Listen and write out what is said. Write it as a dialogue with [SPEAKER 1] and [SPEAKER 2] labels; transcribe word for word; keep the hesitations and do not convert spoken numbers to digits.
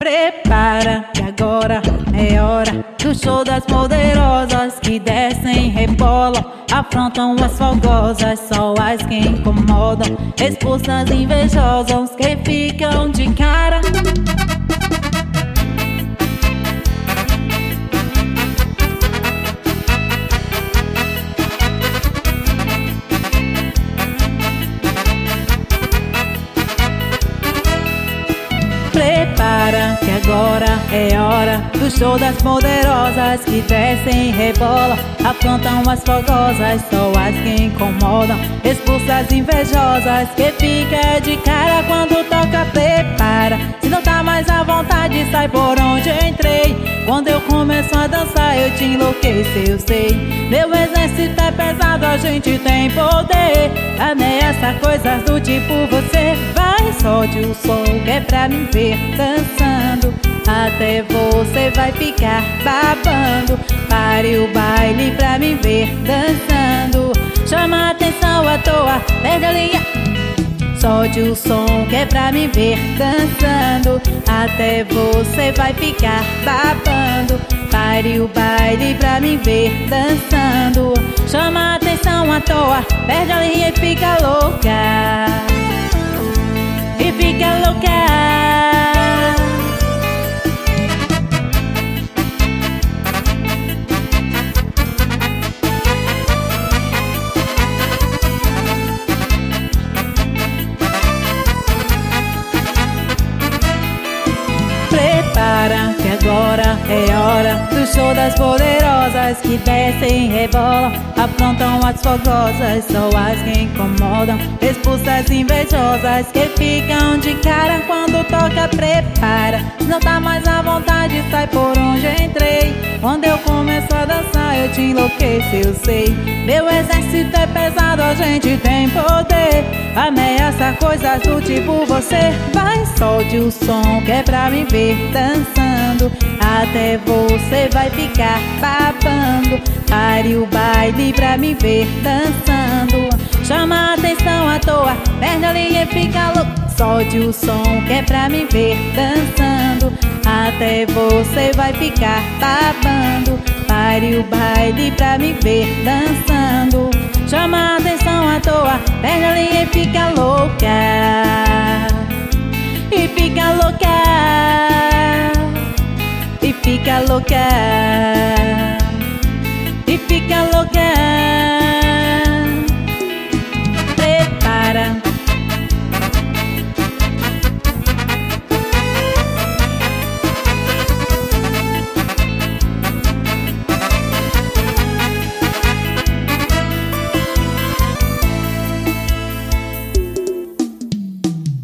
[SPEAKER 1] Prepara que agora é hora do show das poderosas que descem, rebolam, afrontam as fogosas, só as que incomodam, expulsas invejosas que ficam de cara. Prepara que agora é hora do show das poderosas que descem, rebolam, afrontam as fogosas, só as que incomodam, expulsas invejosas que fica de cara quando toca. Prepara, se não tá mais à vontade, sai por onde entrei. Quando eu começo a dançar eu te enlouqueço, eu sei. Meu exército é pesado, a gente tem poder. Ameaça coisas do tipo você vai, solte o som que é pra me ver dançando. Até você vai ficar babando. Pare o baile pra me ver dançando. Chama a atenção à toa, perde a linha. Solte o som que é pra me ver dançando. Até você vai ficar babando. Pare o baile pra me ver dançando. Chama a atenção à toa, perde a linha e fica louca. E fica louca. Prepara que agora é hora do show das poderosas que descem, rebolam, afrontam as fogosas, só as que incomodam, expulsas invejosas que ficam de cara quando toca. Prepara, não tá mais à vontade, sai por onde entrei. Quando eu começo a dançar eu te enlouqueço, eu sei. Meu exército é pesado, a gente tem poder. Ameaça coisas do tipo você vai, solte o som que é pra me ver dançando. Até você vai ficar babando. Pare o baile pra me ver dançando. Chama a atenção à toa, perde a linha e fica louco. Solte o som que é pra me ver dançando. Até você vai ficar babando. Pare o baile pra me ver dançando. Chama a atenção à toa, perde a linha e fica louca. E fica louca. E fica louca.